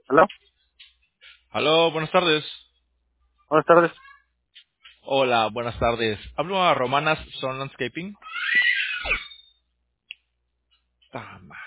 ¿Hola? Aló, buenas tardes. Buenas tardes. Hola, buenas tardes. Hablo a Romanas Son Landscaping.